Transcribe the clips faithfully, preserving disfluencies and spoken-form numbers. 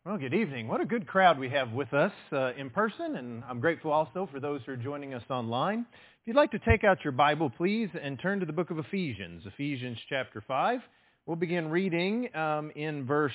Well, good evening. What a good crowd we have with us uh, in person, and I'm grateful also for those who are joining us online. If you'd like to take out your Bible, please, and turn to the book of Ephesians, Ephesians chapter five. We'll begin reading um, in verse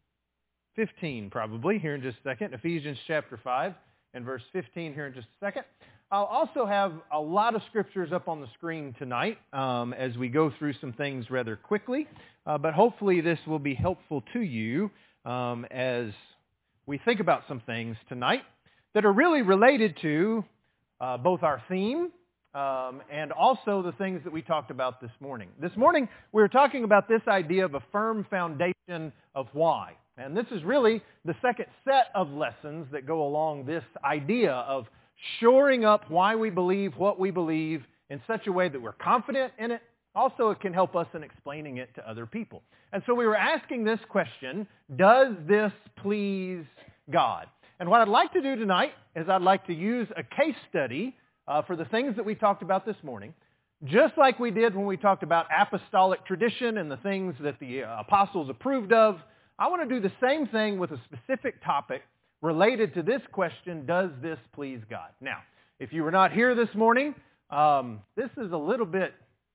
fifteen, probably, here in just a second. Ephesians chapter five and verse fifteen here in just a second. I'll also have a lot of scriptures up on the screen tonight um, as we go through some things rather quickly, uh, but hopefully this will be helpful to you Um, as we think about some things tonight that are really related to uh, both our theme um, and also the things that we talked about this morning. This morning we were talking about this idea of a firm foundation of why. And this is really the second set of lessons that go along this idea of shoring up why we believe what we believe in such a way that we're confident in it. Also, it can help us in explaining it to other people. And so we were asking this question, does this please God? And what I'd like to do tonight is I'd like to use a case study uh, for the things that we talked about this morning, just like we did when we talked about apostolic tradition and the things that the apostles approved of. I want to do the same thing with a specific topic related to this question, does this please God? Now, if you were not here this morning, um, this is a little bit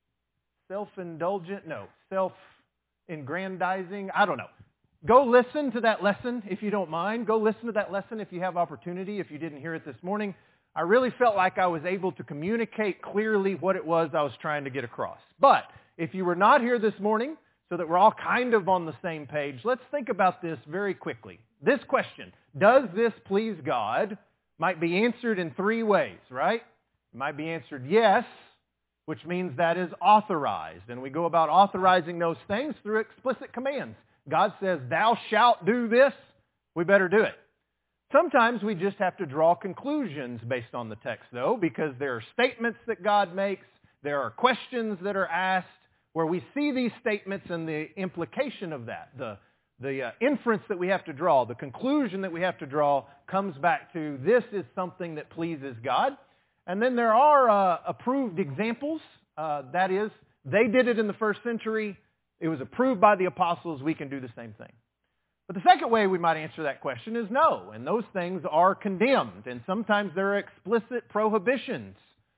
self-indulgent, no, self-aggrandizing, I don't know. Go listen to that lesson if you don't mind. Go listen to that lesson if you have opportunity, if you didn't hear it this morning. I really felt like I was able to communicate clearly what it was I was trying to get across. But if you were not here this morning, so that we're all kind of on the same page, let's think about this very quickly. This question, does this please God, might be answered in three ways, right? It might be answered yes, which means that is authorized. And we go about authorizing those things through explicit commands. God says, thou shalt do this, we better do it. Sometimes we just have to draw conclusions based on the text, though, because there are statements that God makes, there are questions that are asked, where we see these statements and the implication of that, the, the uh, inference that we have to draw, the conclusion that we have to draw comes back to this is something that pleases God. And then there are uh, approved examples. Uh, that is, they did it in the first century. It was approved by the apostles. We can do the same thing. But the second way we might answer that question is no. And those things are condemned. And sometimes there are explicit prohibitions.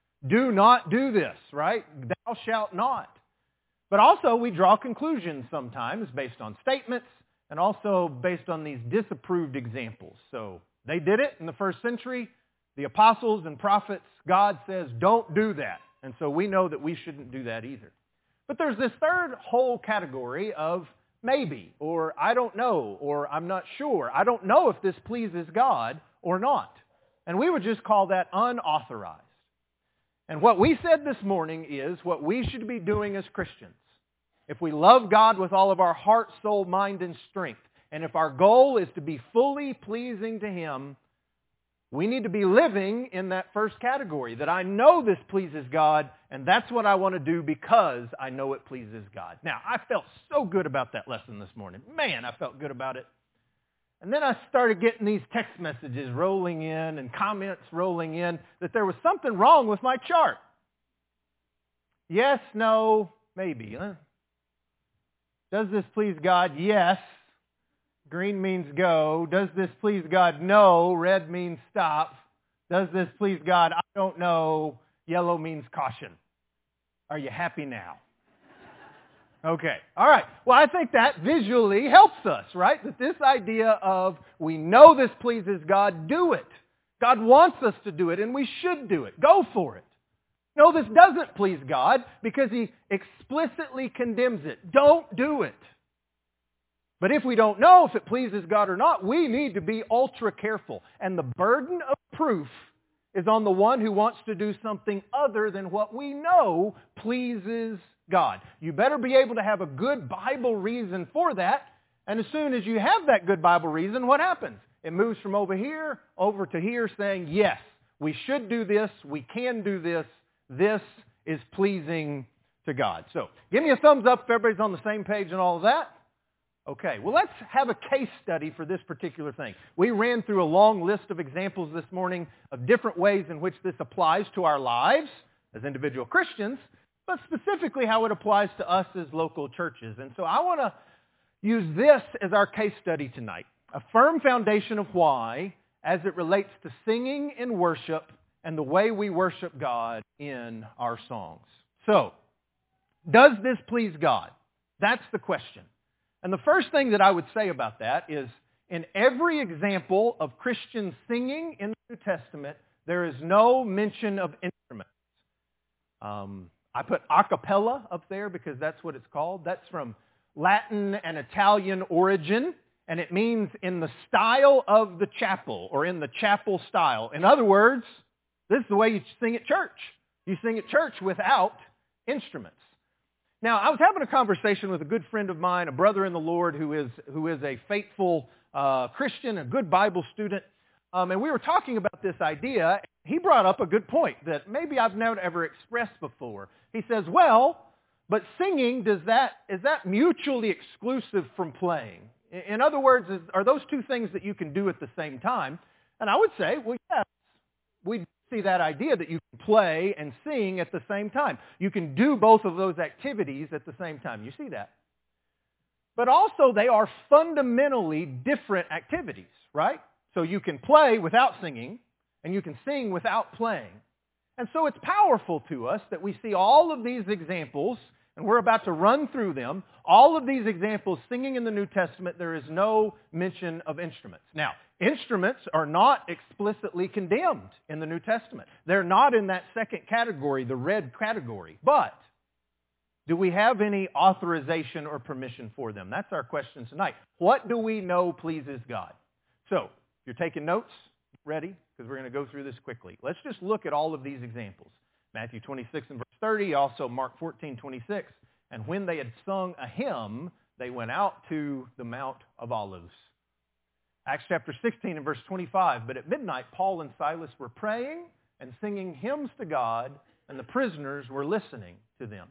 Do not do this, right? Thou shalt not. But also we draw conclusions sometimes based on statements and also based on these disapproved examples. So they did it in the first century. The apostles and prophets, God says, don't do that. And so we know that we shouldn't do that either. But there's this third whole category of maybe, or I don't know, or I'm not sure. I don't know if this pleases God or not. And we would just call that unauthorized. And what we said this morning is what we should be doing as Christians. If we love God with all of our heart, soul, mind, and strength, and if our goal is to be fully pleasing to Him, we need to be living in that first category, that I know this pleases God, and that's what I want to do because I know it pleases God. Now, I felt so good about that lesson this morning. Man, I felt good about it. And then I started getting these text messages rolling in and comments rolling in that there was something wrong with my chart. Yes, no, maybe. Huh? Does this please God? Yes. Green means go. Does this please God? No. Red means stop. Does this please God? I don't know. Yellow means caution. Are you happy now? Okay. All right. Well, I think that visually helps us, right? That this idea of we know this pleases God, do it. God wants us to do it, and we should do it. Go for it. No, this doesn't please God because He explicitly condemns it. Don't do it. But if we don't know if it pleases God or not, we need to be ultra careful. And the burden of proof is on the one who wants to do something other than what we know pleases God. You better be able to have a good Bible reason for that. And as soon as you have that good Bible reason, what happens? It moves from over here over to here saying, yes, we should do this, we can do this, this is pleasing to God. So give me a thumbs up if everybody's on the same page and all of that. Okay, well, let's have a case study for this particular thing. We ran through a long list of examples this morning of different ways in which this applies to our lives as individual Christians, but specifically how it applies to us as local churches. And so I want to use this as our case study tonight. A firm foundation of why as it relates to singing in worship and the way we worship God in our songs. So, does this please God? That's the question. And the first thing that I would say about that is, in every example of Christian singing in the New Testament, there is no mention of instruments. Um, I put a cappella up there because that's what it's called. That's from Latin and Italian origin, and it means in the style of the chapel, or in the chapel style. In other words, this is the way you sing at church. You sing at church without instruments. Now, I was having a conversation with a good friend of mine, a brother in the Lord who is who is a faithful uh, Christian, a good Bible student, um, and we were talking about this idea. He brought up a good point that maybe I've never ever expressed before. He says, well, but singing, does that is that mutually exclusive from playing? In other words, is, are those two things that you can do at the same time? And I would say, well, yes, we see that idea that you can play and sing at the same time. You can do both of those activities at the same time. You see that. But also they are fundamentally different activities, right? So you can play without singing, and you can sing without playing. And so it's powerful to us that we see all of these examples, and we're about to run through them. All of these examples, singing in the New Testament, there is no mention of instruments. Now, instruments are not explicitly condemned in the New Testament. They're not in that second category, the red category. But do we have any authorization or permission for them? That's our question tonight. What do we know pleases God? So, if you're taking notes, ready? Because we're going to go through this quickly. Let's just look at all of these examples. Matthew twenty-six and verse thirty, also Mark fourteen, twenty-six. And when they had sung a hymn, they went out to the Mount of Olives. Acts chapter sixteen and verse twenty-five. But at midnight, Paul and Silas were praying and singing hymns to God, and the prisoners were listening to them.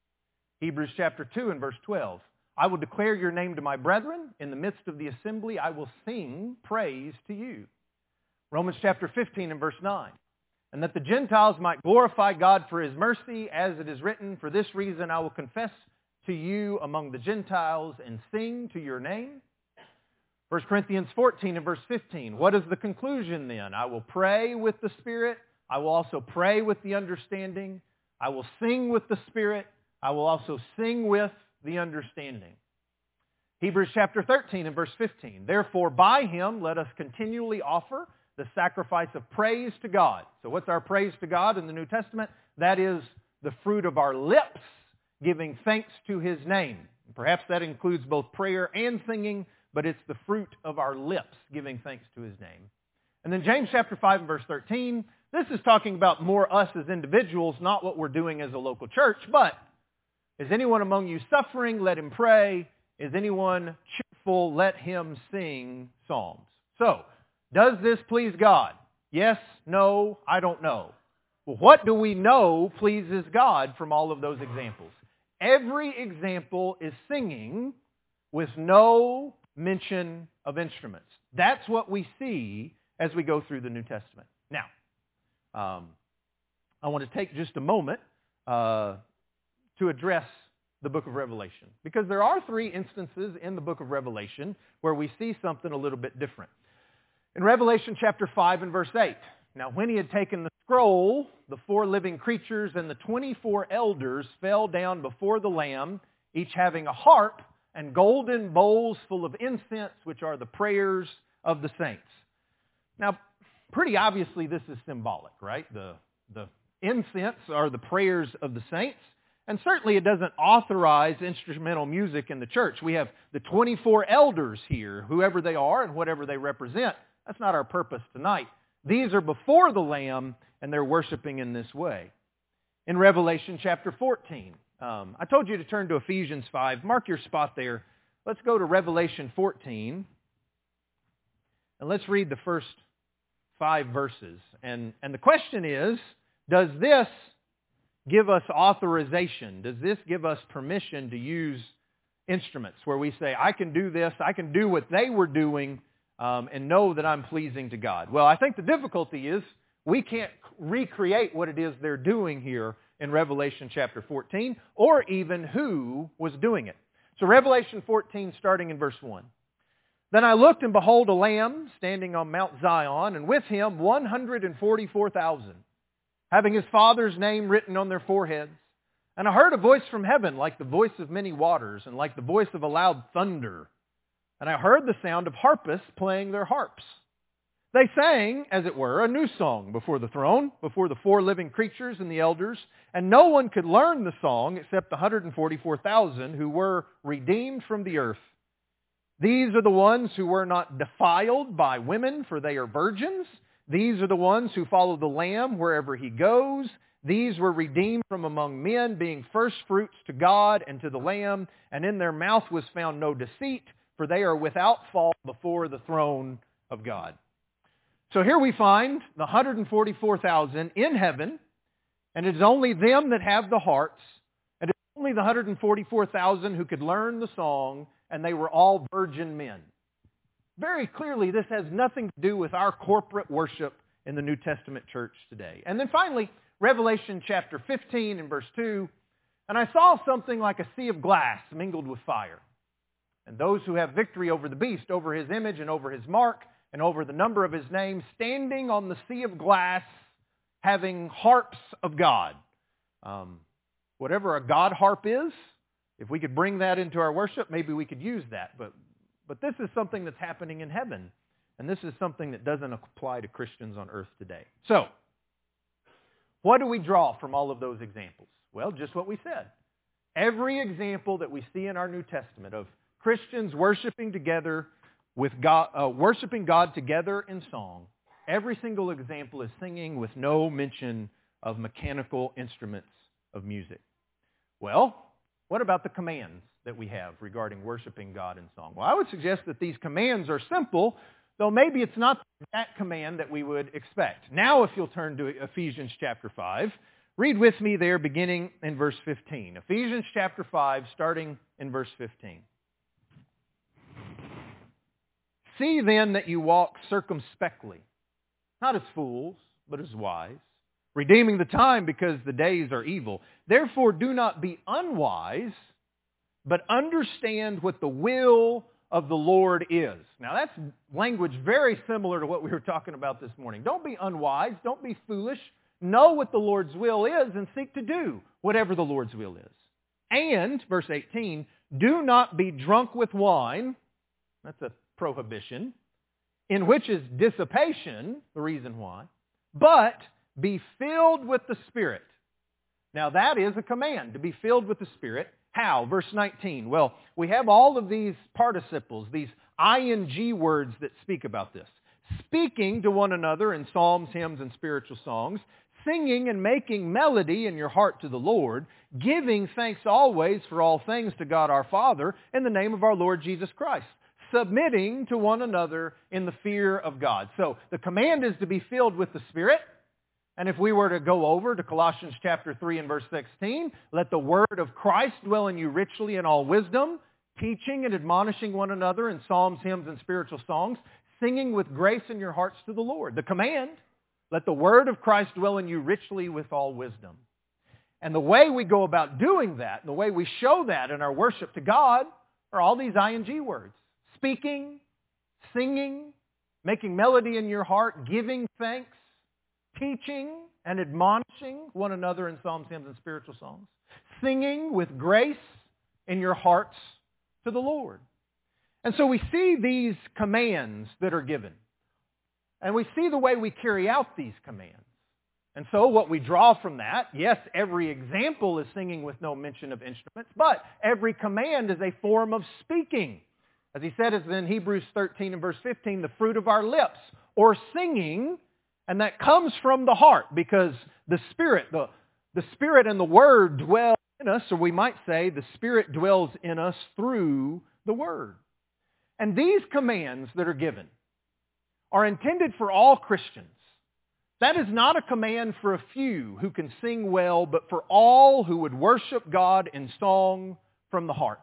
Hebrews chapter two and verse twelve. I will declare your name to my brethren. In the midst of the assembly, I will sing praise to you. Romans chapter fifteen and verse nine. And that the Gentiles might glorify God for His mercy, as it is written, for this reason I will confess to you among the Gentiles and sing to your name. First Corinthians fourteen and verse fifteen. What is the conclusion then? I will pray with the Spirit. I will also pray with the understanding. I will sing with the Spirit. I will also sing with the understanding. Hebrews chapter thirteen and verse fifteen. Therefore, by Him let us continually offer the sacrifice of praise to God. So what's our praise to God in the New Testament? That is the fruit of our lips, giving thanks to His name. Perhaps that includes both prayer and singing, but it's the fruit of our lips, giving thanks to His name. And then James chapter five and verse thirteen. This is talking about more us as individuals, not what we're doing as a local church, but is anyone among you suffering? Let him pray. Is anyone cheerful? Let him sing psalms. So, does this please God? Yes, no, I don't know. Well, what do we know pleases God from all of those examples? Every example is singing with no mention of instruments. That's what we see as we go through the New Testament. Now, um, I want to take just a moment uh, to address the book of Revelation, because there are three instances in the book of Revelation where we see something a little bit different. In Revelation chapter five and verse eight, now when he had taken the scroll, the four living creatures and the twenty-four elders fell down before the Lamb, each having a harp and golden bowls full of incense, which are the prayers of the saints. Now, pretty obviously this is symbolic, right? The, the incense are the prayers of the saints. And certainly it doesn't authorize instrumental music in the church. We have the twenty-four elders here, whoever they are and whatever they represent. That's not our purpose tonight. These are before the Lamb, and they're worshiping in this way. In Revelation chapter fourteen, um, I told you to turn to Ephesians five. Mark your spot there. Let's go to Revelation fourteen, and let's read the first five verses. And, and the question is, does this give us authorization? Does this give us permission to use instruments where we say, I can do this, I can do what they were doing, um, and know that I'm pleasing to God? Well, I think the difficulty is we can't recreate what it is they're doing here in Revelation chapter fourteen, or even who was doing it. So Revelation fourteen, starting in verse one. Then I looked, and behold, a Lamb standing on Mount Zion, and with him one hundred forty-four thousand, having his Father's name written on their foreheads. And I heard a voice from heaven, like the voice of many waters, and like the voice of a loud thunder. And I heard the sound of harpists playing their harps. They sang, as it were, a new song before the throne, before the four living creatures and the elders, and no one could learn the song except the one hundred forty-four thousand who were redeemed from the earth. These are the ones who were not defiled by women, for they are virgins. These are the ones who follow the Lamb wherever he goes. These were redeemed from among men, being first fruits to God and to the Lamb, and in their mouth was found no deceit, for they are without fault before the throne of God. So here we find the one hundred forty-four thousand in heaven, and it is only them that have the hearts, and it's only the one hundred forty-four thousand who could learn the song, and they were all virgin men. Very clearly, this has nothing to do with our corporate worship in the New Testament church today. And then finally, Revelation chapter fifteen and verse two, and I saw something like a sea of glass mingled with fire. And those who have victory over the beast, over his image and over his mark, and over the number of his name, standing on the sea of glass, having harps of God. Um, whatever a God harp is, if we could bring that into our worship, maybe we could use that. But, but this is something that's happening in heaven. And this is something that doesn't apply to Christians on earth today. So, what do we draw from all of those examples? Well, just what we said. Every example that we see in our New Testament of Christians worshiping together with God, uh, worshiping God together in song, every single example is singing with no mention of mechanical instruments of music. Well, what about the commands that we have regarding worshiping God in song? Well, I would suggest that these commands are simple, though maybe it's not that command that we would expect. Now, if you'll turn to Ephesians chapter five, read with me there beginning in verse fifteen. Ephesians chapter five, starting in verse fifteen. See then that you walk circumspectly, not as fools, but as wise, redeeming the time because the days are evil. Therefore do not be unwise, but understand what the will of the Lord is. Now that's language very similar to what we were talking about this morning. Don't be unwise, don't be foolish. Know what the Lord's will is and seek to do whatever the Lord's will is. And, verse eighteen, do not be drunk with wine. That's a prohibition, in which is dissipation, the reason why, but be filled with the Spirit. Now that is a command, to be filled with the Spirit. How? Verse nineteen. Well, we have all of these participles, these ing words that speak about this. Speaking to one another in psalms, hymns, and spiritual songs, singing and making melody in your heart to the Lord, giving thanks always for all things to God our Father in the name of our Lord Jesus Christ, submitting to one another in the fear of God. So the command is to be filled with the Spirit. And if we were to go over to Colossians chapter three and verse sixteen, let the word of Christ dwell in you richly in all wisdom, teaching and admonishing one another in psalms, hymns, and spiritual songs, singing with grace in your hearts to the Lord. The command, let the word of Christ dwell in you richly with all wisdom. And the way we go about doing that, and the way we show that in our worship to God, are all these ing words. Speaking, singing, making melody in your heart, giving thanks, teaching and admonishing one another in psalms, hymns, and spiritual songs, singing with grace in your hearts to the Lord. And so we see these commands that are given, and we see the way we carry out these commands. And so what we draw from that, yes, every example is singing with no mention of instruments, but every command is a form of speaking. As he said in Hebrews thirteen and verse fifteen, the fruit of our lips, or singing, and that comes from the heart because the Spirit, the, the Spirit and the Word dwell in us, or we might say the Spirit dwells in us through the Word. And these commands that are given are intended for all Christians. That is not a command for a few who can sing well, but for all who would worship God in song from the heart.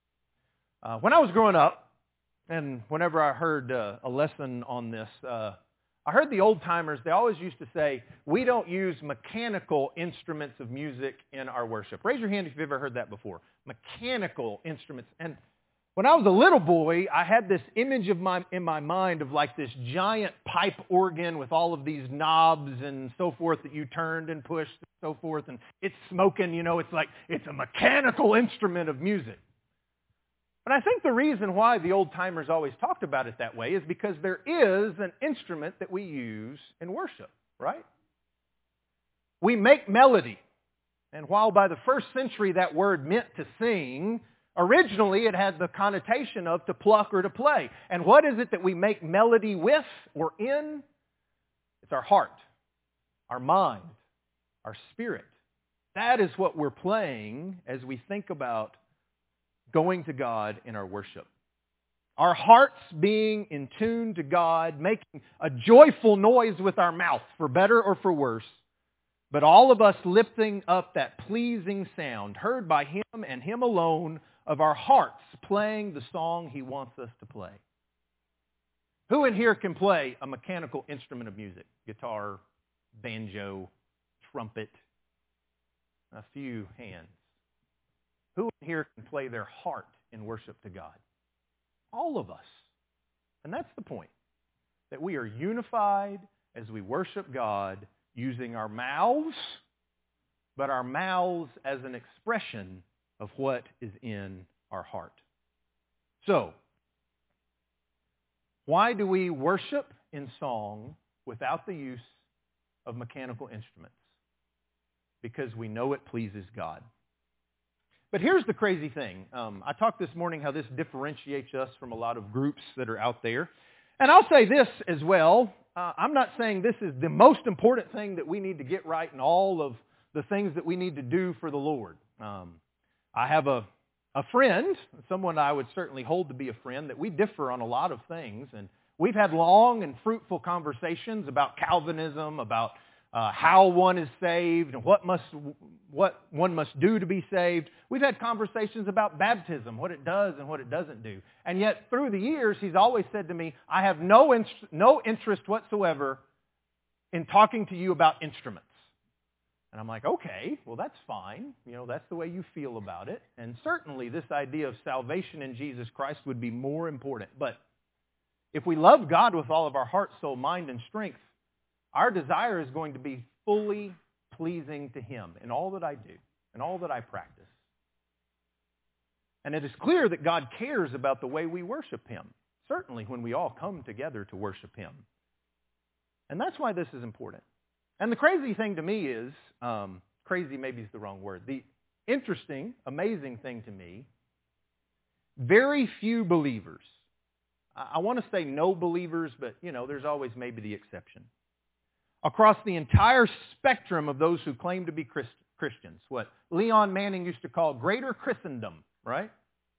Uh, when I was growing up, and whenever I heard uh, a lesson on this, uh, I heard the old-timers, they always used to say, we don't use mechanical instruments of music in our worship. Raise your hand if you've ever heard that before. Mechanical instruments. And When I was a little boy, I had this image of my in my mind of like this giant pipe organ with all of these knobs and so forth that you turned and pushed and so forth, and it's smoking, you know, it's like it's a mechanical instrument of music. But I think the reason why the old-timers always talked about it that way is because there is an instrument that we use in worship, right? We make melody. And while by the first century that word meant to sing, originally it had the connotation of to pluck or to play. And what is it that we make melody with or in? It's our heart, our mind, our spirit. That is what we're playing as we think about going to God in our worship. Our hearts being in tune to God, making a joyful noise with our mouth, for better or for worse, but all of us lifting up that pleasing sound heard by Him and Him alone of our hearts playing the song He wants us to play. Who in here can play a mechanical instrument of music? Guitar, banjo, trumpet? A few hands. Who in here can play their heart in worship to God? All of us. And that's the point. That we are unified as we worship God using our mouths, but our mouths as an expression of what is in our heart. So, why do we worship in song without the use of mechanical instruments? Because we know it pleases God. But here's the crazy thing. Um, I talked this morning how this differentiates us from a lot of groups that are out there. And I'll say this as well. Uh, I'm not saying this is the most important thing that we need to get right in all of the things that we need to do for the Lord. Um, I have a, a friend, someone I would certainly hold to be a friend, that we differ on a lot of things. And we've had long and fruitful conversations about Calvinism, about uh, how one is saved and what must what one must do to be saved. We've had conversations about baptism, what it does and what it doesn't do. And yet through the years, he's always said to me, I have no, in, no interest whatsoever in talking to you about instruments. And I'm like, okay, well, that's fine. You know, that's the way you feel about it. And certainly this idea of salvation in Jesus Christ would be more important. But if we love God with all of our heart, soul, mind, and strength, our desire is going to be fully pleasing to Him in all that I do, in all that I practice. And it is clear that God cares about the way we worship Him, certainly when we all come together to worship Him. And that's why this is important. And the crazy thing to me is, um, crazy maybe is the wrong word, the interesting, amazing thing to me, very few believers, I, I want to say no believers, but you know, there's always maybe the exception, across the entire spectrum of those who claim to be Christ- Christians, what Leon Manning used to call greater Christendom, right?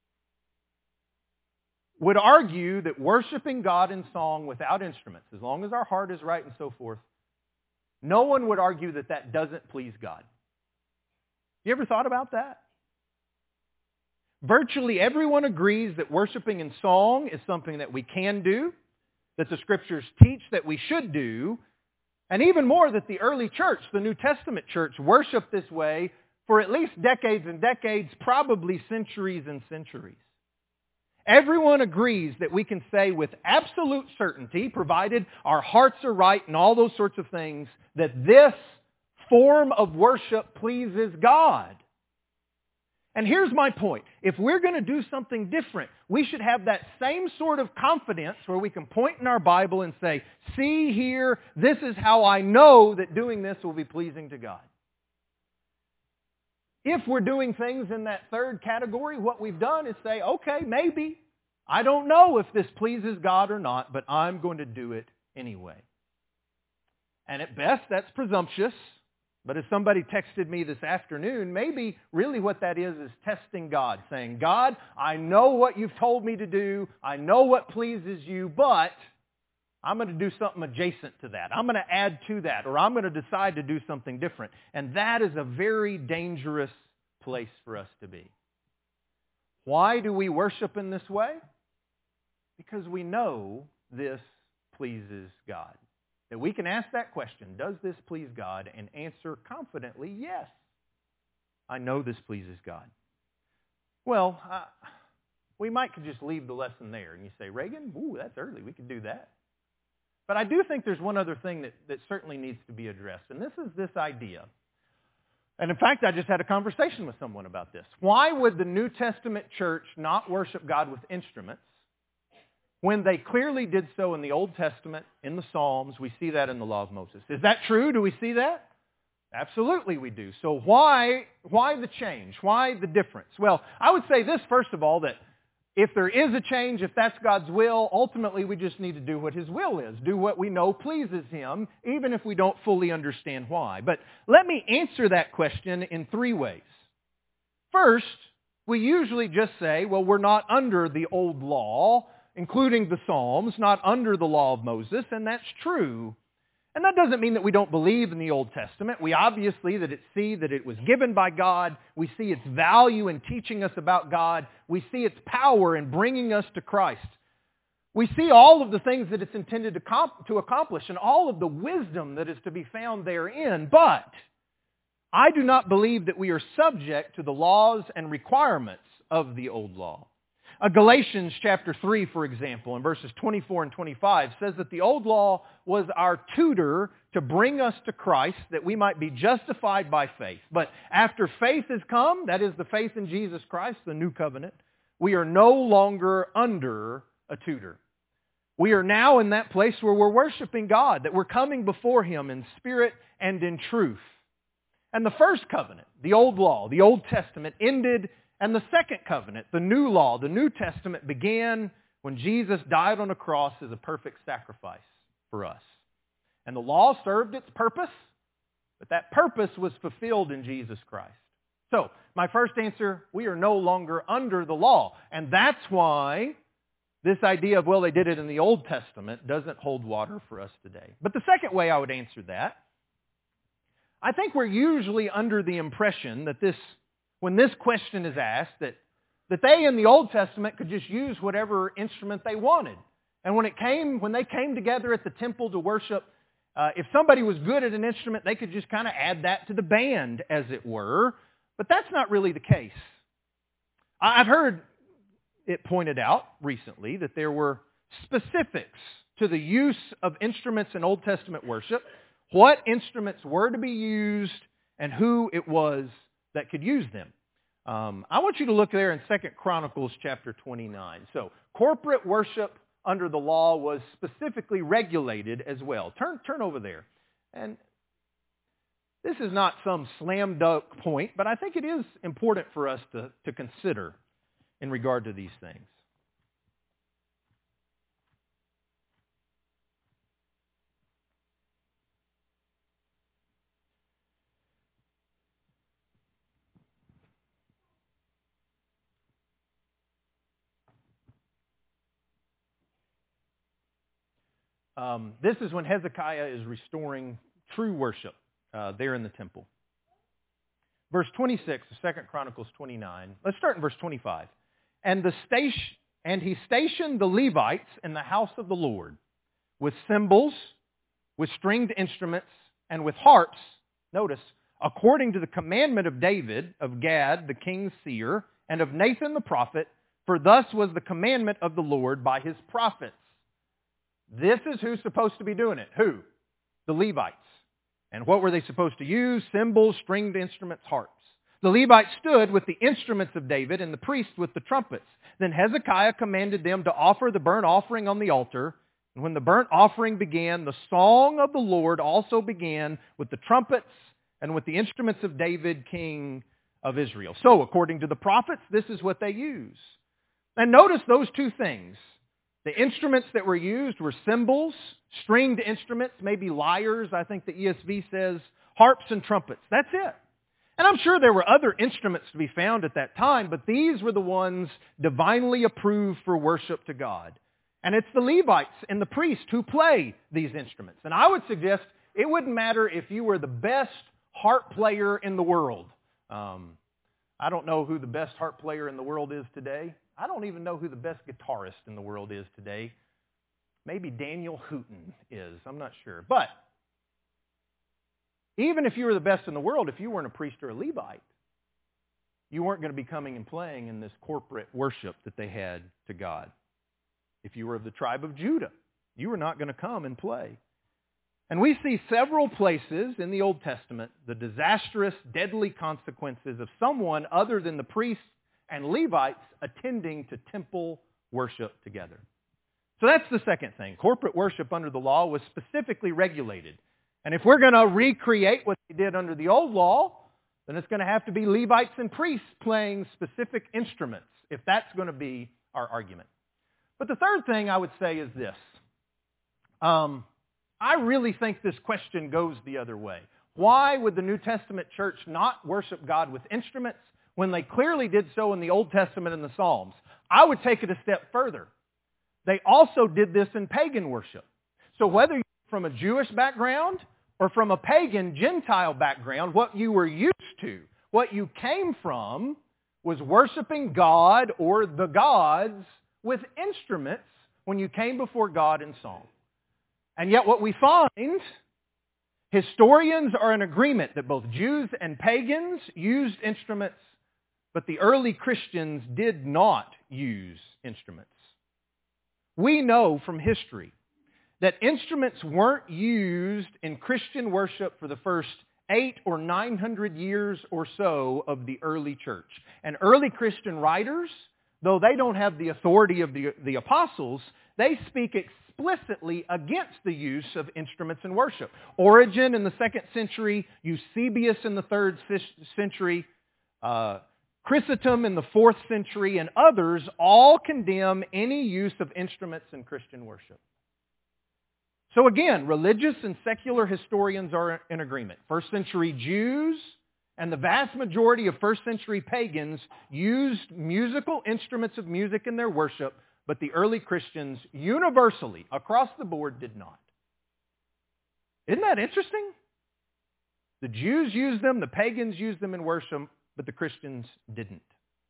Would argue that worshiping God in song without instruments, as long as our heart is right and so forth, no one would argue that that doesn't please God. You ever thought about that? Virtually everyone agrees that worshiping in song is something that we can do, that the Scriptures teach that we should do, and even more that the early church, the New Testament church, worshiped this way for at least decades and decades, probably centuries and centuries. Everyone agrees that we can say with absolute certainty, provided our hearts are right and all those sorts of things, that this form of worship pleases God. And here's my point. If we're going to do something different, we should have that same sort of confidence where we can point in our Bible and say, see here, this is how I know that doing this will be pleasing to God. If we're doing things in that third category, what we've done is say, okay, maybe. I don't know if this pleases God or not, but I'm going to do it anyway. And at best, that's presumptuous. But as somebody texted me this afternoon, maybe really what that is is testing God, saying, God, I know what you've told me to do. I know what pleases you, but I'm going to do something adjacent to that. I'm going to add to that, or I'm going to decide to do something different. And that is a very dangerous place for us to be. Why do we worship in this way? Because we know this pleases God. That we can ask that question, does this please God? And answer confidently, yes. I know this pleases God. Well, I, we might could just leave the lesson there. And you say, Reagan, ooh, that's early. We could do that. But I do think there's one other thing that, that certainly needs to be addressed, and this is this idea. And in fact, I just had a conversation with someone about this. Why would the New Testament church not worship God with instruments when they clearly did so in the Old Testament, in the Psalms? We see that in the Law of Moses. Is that true? Do we see that? Absolutely we do. So why, why the change? Why the difference? Well, I would say this, first of all, that if there is a change, if that's God's will, ultimately we just need to do what His will is. Do what we know pleases Him, even if we don't fully understand why. But let me answer that question in three ways. First, we usually just say, well, we're not under the old law, including the Psalms, not under the law of Moses, and that's true. And that doesn't mean that we don't believe in the Old Testament. We obviously that it see that it was given by God. We see its value in teaching us about God. We see its power in bringing us to Christ. We see all of the things that it's intended to, comp- to accomplish and all of the wisdom that is to be found therein. But I do not believe that we are subject to the laws and requirements of the old law. Uh, Galatians chapter three, for example, in verses twenty-four and twenty-five, says that the old law was our tutor to bring us to Christ, that we might be justified by faith. But after faith has come, that is the faith in Jesus Christ, the new covenant, we are no longer under a tutor. We are now in that place where we're worshiping God, that we're coming before Him in spirit and in truth. And the first covenant, the old law, the Old Testament, ended. And the second covenant, the new law, the New Testament, began when Jesus died on a cross as a perfect sacrifice for us. And the law served its purpose, but that purpose was fulfilled in Jesus Christ. So, my first answer, we are no longer under the law. And that's why this idea of, well, they did it in the Old Testament doesn't hold water for us today. But the second way I would answer that, I think we're usually under the impression that this when this question is asked, that, that they in the Old Testament could just use whatever instrument they wanted. And when it came, when they came together at the temple to worship, uh, if somebody was good at an instrument, they could just kind of add that to the band, as it were. But that's not really the case. I've heard it pointed out recently that there were specifics to the use of instruments in Old Testament worship, what instruments were to be used, and who it was that could use them. Um, I want you to look there in Second Chronicles chapter twenty-nine. So corporate worship under the law was specifically regulated as well. Turn, turn over there. And this is not some slam dunk point, but I think it is important for us to, to consider in regard to these things. Um, this is when Hezekiah is restoring true worship uh, there in the temple. Verse twenty-six of Second Chronicles twenty-nine. Let's start in verse twenty-five. And the station, and he stationed the Levites in the house of the Lord with cymbals, with stringed instruments, and with harps. Notice, according to the commandment of David, of Gad, the king's seer, and of Nathan the prophet, for thus was the commandment of the Lord by his prophets. This is who's supposed to be doing it. Who? The Levites. And what were they supposed to use? Cymbals, stringed instruments, harps. The Levites stood with the instruments of David and the priests with the trumpets. Then Hezekiah commanded them to offer the burnt offering on the altar. And when the burnt offering began, the song of the Lord also began with the trumpets and with the instruments of David, king of Israel. So, according to the prophets, this is what they use. And notice those two things. The instruments that were used were cymbals, stringed instruments, maybe lyres, I think the E S V says, harps and trumpets. That's it. And I'm sure there were other instruments to be found at that time, but these were the ones divinely approved for worship to God. And it's the Levites and the priests who play these instruments. And I would suggest it wouldn't matter if you were the best harp player in the world. Um, I don't know who the best harp player in the world is today. I don't even know who the best guitarist in the world is today. Maybe Daniel Hooten is. I'm not sure. But even if you were the best in the world, if you weren't a priest or a Levite, you weren't going to be coming and playing in this corporate worship that they had to God. If you were of the tribe of Judah, you were not going to come and play. And we see several places in the Old Testament the disastrous, deadly consequences of someone other than the priests and Levites attending to temple worship together. So that's the second thing. Corporate worship under the law was specifically regulated. And if we're going to recreate what they did under the old law, then it's going to have to be Levites and priests playing specific instruments, if that's going to be our argument. But the third thing I would say is this. Um, I really think this question goes the other way. Why would the New Testament church not worship God with instruments when they clearly did so in the Old Testament and the Psalms? I would take it a step further. They also did this in pagan worship. So whether you're from a Jewish background or from a pagan Gentile background, what you were used to, what you came from, was worshiping God or the gods with instruments when you came before God in song. And yet what we find, historians are in agreement that both Jews and pagans used instruments, but the early Christians did not use instruments. We know from history that instruments weren't used in Christian worship for the first eight or nine hundred years or so of the early church. And early Christian writers, though they don't have the authority of the, the apostles, they speak explicitly against the use of instruments in worship. Origen in the second century, Eusebius in the third century, uh, Chrysostom in the fourth century, and others all condemn any use of instruments in Christian worship. So again, religious and secular historians are in agreement. First century Jews and the vast majority of first century pagans used musical instruments of music in their worship, but the early Christians universally, across the board, did not. Isn't that interesting? The Jews used them, the pagans used them in worship, but the Christians didn't.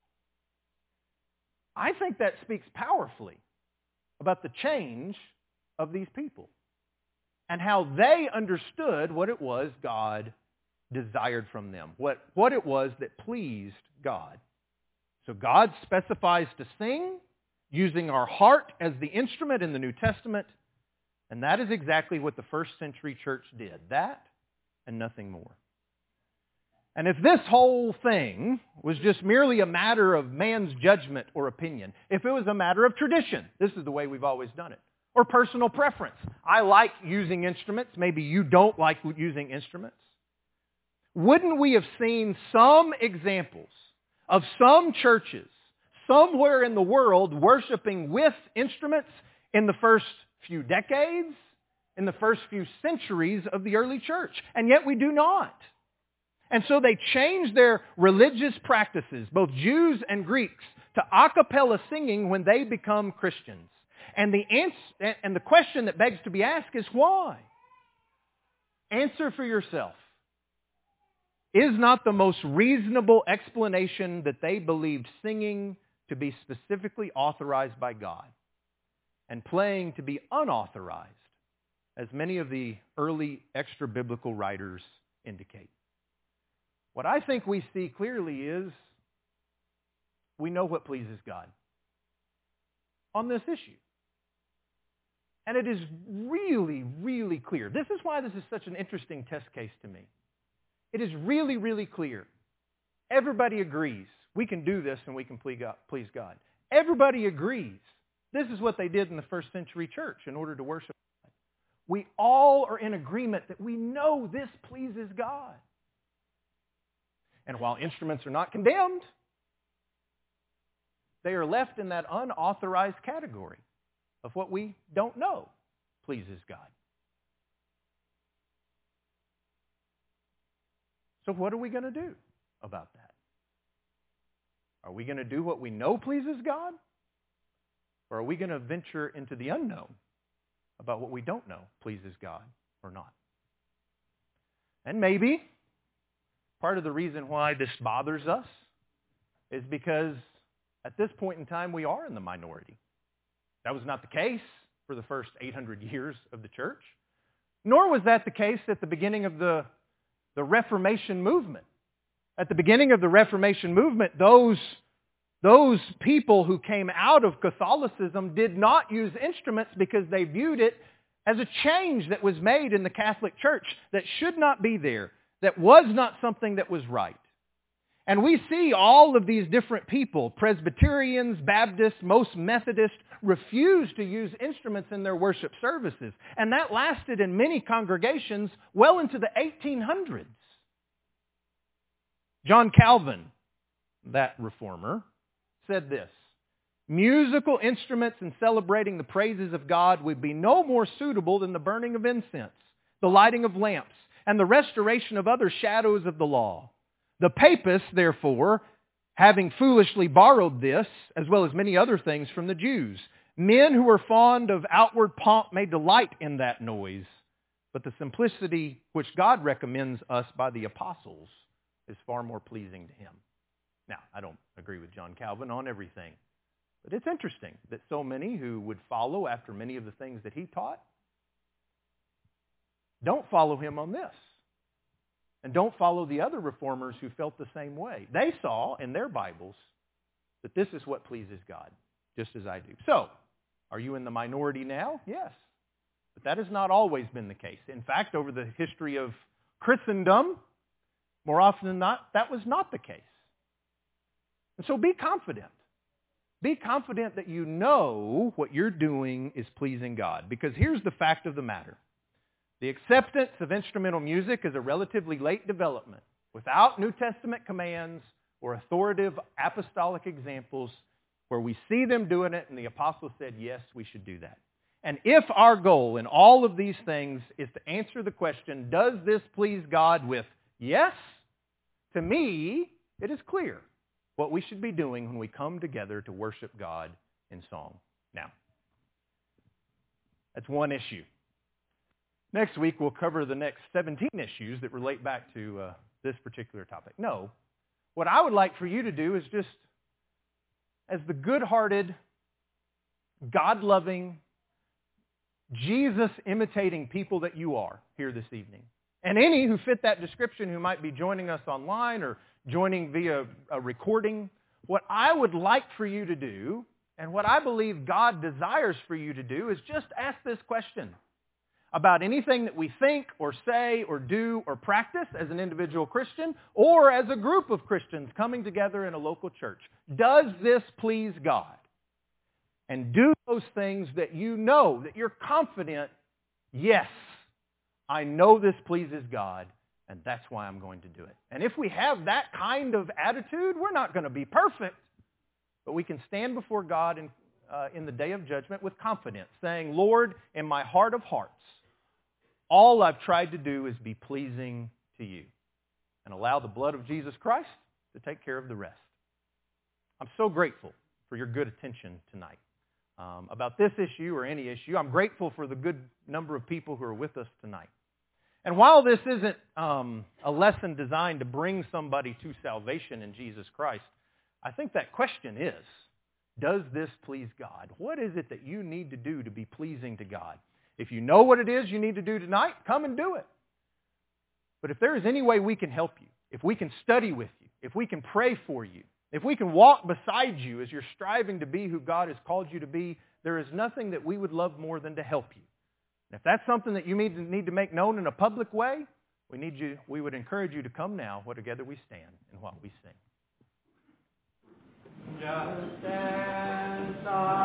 I think that speaks powerfully about the change of these people and how they understood what it was God desired from them, what, what it was that pleased God. So God specifies to sing using our heart as the instrument in the New Testament, and that is exactly what the first century church did. That and nothing more. And if this whole thing was just merely a matter of man's judgment or opinion, if it was a matter of tradition, this is the way we've always done it, or personal preference. I like using instruments. Maybe you don't like using instruments. Wouldn't we have seen some examples of some churches somewhere in the world worshiping with instruments in the first few decades, in the first few centuries of the early church? And yet we do not. And so they changed their religious practices, both Jews and Greeks, to a cappella singing when they become Christians. And the answer, and the question that begs to be asked is why? Answer for yourself. Is not the most reasonable explanation that they believed singing to be specifically authorized by God and playing to be unauthorized, as many of the early extra-biblical writers indicate? What I think we see clearly is we know what pleases God on this issue. And it is really, really clear. This is why this is such an interesting test case to me. It is really, really clear. Everybody agrees we can do this and we can please God. Everybody agrees this is what they did in the first century church in order to worship God. We all are in agreement that we know this pleases God. And while instruments are not condemned, they are left in that unauthorized category of what we don't know pleases God. So what are we going to do about that? Are we going to do what we know pleases God? Or are we going to venture into the unknown about what we don't know pleases God or not? And maybe part of the reason why this bothers us is because at this point in time we are in the minority. That was not the case for the first eight hundred years of the church, nor was that the case at the beginning of the, the Reformation movement. At the beginning of the Reformation movement, those, those people who came out of Catholicism did not use instruments because they viewed it as a change that was made in the Catholic Church that should not be there, that was not something that was right. And we see all of these different people, Presbyterians, Baptists, most Methodists, refuse to use instruments in their worship services. And that lasted in many congregations well into the eighteen hundreds. John Calvin, that reformer, said this: musical instruments in celebrating the praises of God would be no more suitable than the burning of incense, the lighting of lamps, and the restoration of other shadows of the law. The papists, therefore, having foolishly borrowed this, as well as many other things from the Jews, men who were fond of outward pomp may delight in that noise, but the simplicity which God recommends us by the apostles is far more pleasing to him. Now, I don't agree with John Calvin on everything, but it's interesting that so many who would follow after many of the things that he taught don't follow him on this. And don't follow the other reformers who felt the same way. They saw in their Bibles that this is what pleases God, just as I do. So, are you in the minority now? Yes. But that has not always been the case. In fact, over the history of Christendom, more often than not, that was not the case. And so be confident. Be confident that you know what you're doing is pleasing God. Because here's the fact of the matter. The acceptance of instrumental music is a relatively late development without New Testament commands or authoritative apostolic examples where we see them doing it and the apostles said, yes, we should do that. And if our goal in all of these things is to answer the question, does this please God with yes? To me, it is clear what we should be doing when we come together to worship God in song. Now, that's one issue. Next week, we'll cover the next seventeen issues that relate back to uh, this particular topic. No, what I would like for you to do is just, as the good-hearted, God-loving, Jesus-imitating people that you are here this evening, and any who fit that description who might be joining us online or joining via a recording, what I would like for you to do, and what I believe God desires for you to do, is just ask this question about anything that we think or say or do or practice as an individual Christian or as a group of Christians coming together in a local church. Does this please God? And do those things that you know, that you're confident, yes, I know this pleases God, and that's why I'm going to do it. And if we have that kind of attitude, we're not going to be perfect, but we can stand before God in, uh, in the day of judgment with confidence, saying, Lord, in my heart of hearts, all I've tried to do is be pleasing to you, and allow the blood of Jesus Christ to take care of the rest. I'm so grateful for your good attention tonight um, about this issue or any issue. I'm grateful for the good number of people who are with us tonight. And while this isn't um, a lesson designed to bring somebody to salvation in Jesus Christ, I think that question is, does this please God? What is it that you need to do to be pleasing to God? If you know what it is you need to do tonight, come and do it. But if there is any way we can help you, if we can study with you, if we can pray for you, if we can walk beside you as you're striving to be who God has called you to be, there is nothing that we would love more than to help you. And if that's something that you need to, need to make known in a public way, we need you. We would encourage you to come now while together we stand and while we sing. Just as I